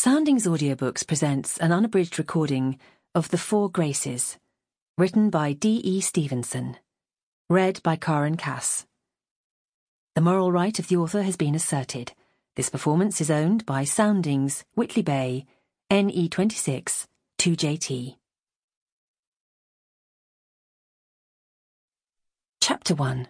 Soundings Audiobooks presents an unabridged recording of The Four Graces, written by D.E. Stevenson, read by Karen Cass. The moral right of the author has been asserted. This performance is owned by Soundings, Whitley Bay, NE26, 2JT. Chapter 1.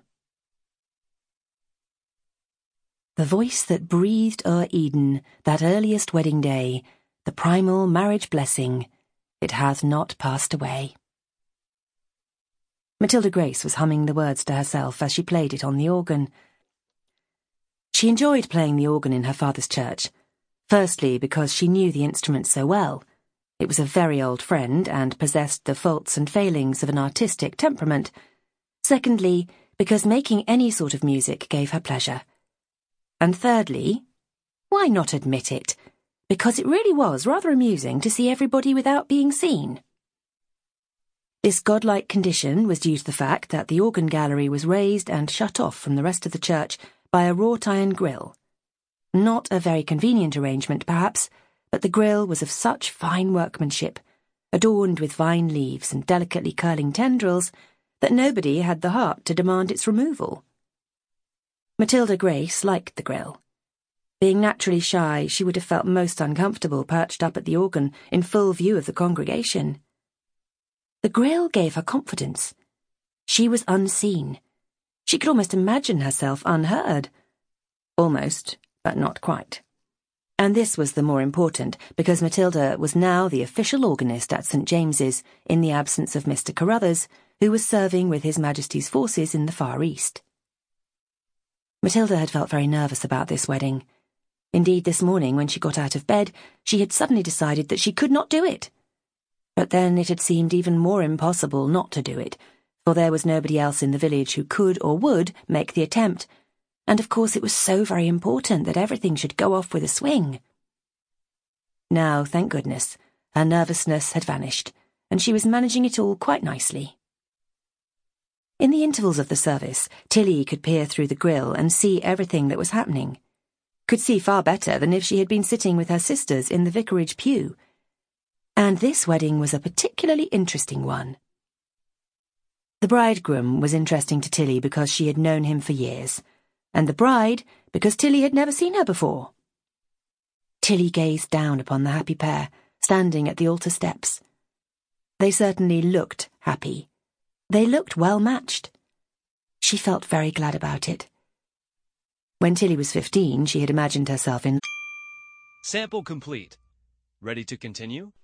The voice that breathed o'er Eden that earliest wedding day, the primal marriage blessing, it hath not passed away. Matilda Grace was humming the words to herself as she played it on the organ. She enjoyed playing the organ in her father's church, firstly because she knew the instrument so well. It was a very old friend and possessed the faults and failings of an artistic temperament. Secondly, because making any sort of music gave her pleasure. And thirdly, why not admit it? Because it really was rather amusing to see everybody without being seen. This godlike condition was due to the fact that the organ gallery was raised and shut off from the rest of the church by a wrought iron grille. Not a very convenient arrangement, perhaps, but the grille was of such fine workmanship, adorned with vine leaves and delicately curling tendrils, that nobody had the heart to demand its removal. Matilda Grace liked the grille. Being naturally shy, she would have felt most uncomfortable perched up at the organ in full view of the congregation. The grille gave her confidence. She was unseen. She could almost imagine herself unheard. Almost, but not quite. And this was the more important, because Matilda was now the official organist at St. James's, in the absence of Mr. Carruthers, who was serving with His Majesty's forces in the Far East. Matilda had felt very nervous about this wedding. Indeed, this morning, when she got out of bed, she had suddenly decided that she could not do it. But then it had seemed even more impossible not to do it, for there was nobody else in the village who could or would make the attempt, and of course it was so very important that everything should go off with a swing. Now, thank goodness, her nervousness had vanished, and she was managing it all quite nicely. In the intervals of the service, Tilly could peer through the grille and see everything that was happening. Could see far better than if she had been sitting with her sisters in the vicarage pew. And this wedding was a particularly interesting one. The bridegroom was interesting to Tilly because she had known him for years, and the bride because Tilly had never seen her before. Tilly gazed down upon the happy pair, standing at the altar steps. They certainly looked happy. They looked well matched. She felt very glad about it. When Tilly was 15, she had imagined herself in... Sample complete. Ready to continue?